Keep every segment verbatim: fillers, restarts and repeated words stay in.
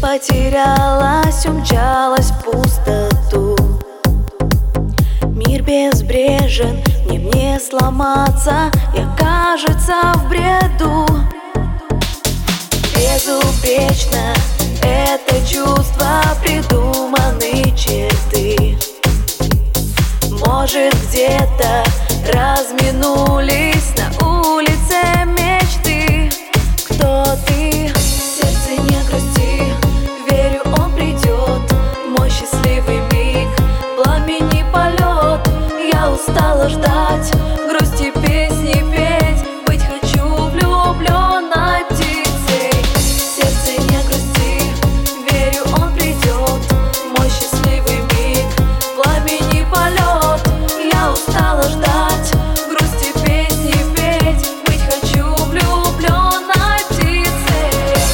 потерялась, умчалась в пустоту. Мир безбрежен, мне не сломаться, я, кажется, в бреду. Безупречно это чувство, придуманы черты. Может, где-то разминулись на улице мечты. Кто ты? Сердце, не грусти, верю, он придет. Мой счастливый миг, пламени полет. Я устала ждать, грусти песни петь. Быть хочу влюбленной птицей. Сердце, не грусти, верю, он придет. Мой счастливый миг, пламени полет. Я устала ждать, грусти песни петь. Быть хочу влюбленной птицей.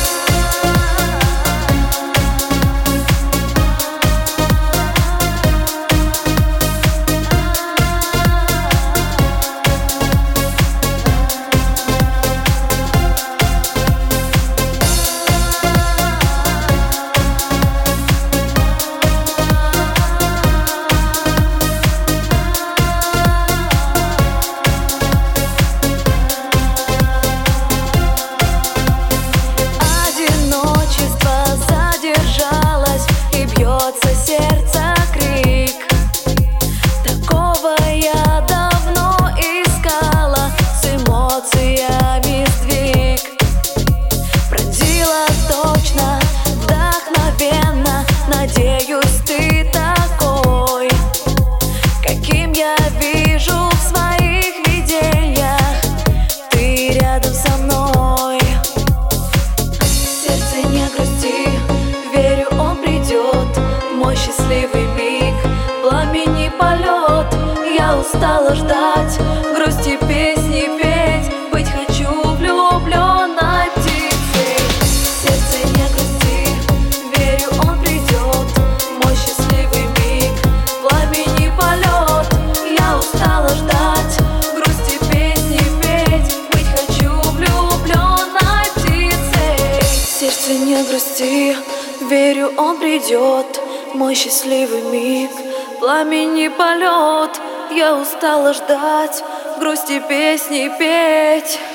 Сердце крик, такого я давно искала, с эмоциями сдвиг. Пронзила точно, вдохновенно, надеюсь, ты такой, каким я вижу в своих видениях. Ты рядом со мной. Сердце, не грусти, верю, он придет. Мой счастливый миг, пламени полет. Я устала ждать, грусти песни петь. Быть хочу влюбленной птицей. Сердце, не грусти, верю, он придет. Мой счастливый миг, пламени полет. Я устала ждать, грусти песни петь. Быть хочу влюбленной птицей. Сердце, не грусти, верю, он придет. Мой счастливый миг, пламени полет. Я устала ждать, грусти песни петь.